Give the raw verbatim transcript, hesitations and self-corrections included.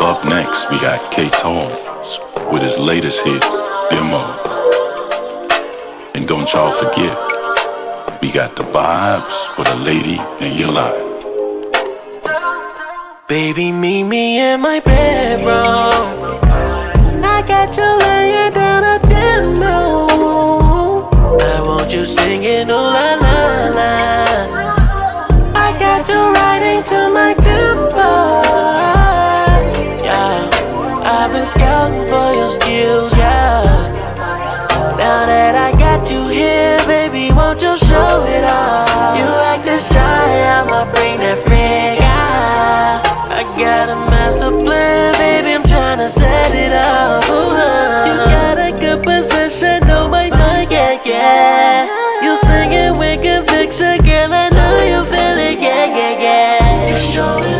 Up next, we got K-Tones with his latest hit, Demo. And don't y'all forget, we got the vibes for the lady in your life. Baby, meet me in my bedroom. I got you laying down a demo. I want you singing ooh la la la. I got you riding to my tempo. Yeah, I've been scouting for your skills, yeah. Now that I got you here, baby, won't you show it off? You actin' shy, I'ma bring that friend, yeah. I got a master plan, baby, I'm tryna set it up. Ooh, you got a good position on my mind, yeah, yeah. You singing with conviction, girl, I know you feel it, yeah, yeah, yeah. You show it